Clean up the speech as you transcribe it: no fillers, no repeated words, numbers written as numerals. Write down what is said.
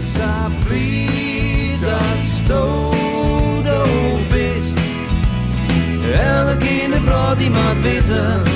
Sapri dat stoot op best. Elke kindervrouw die moet weten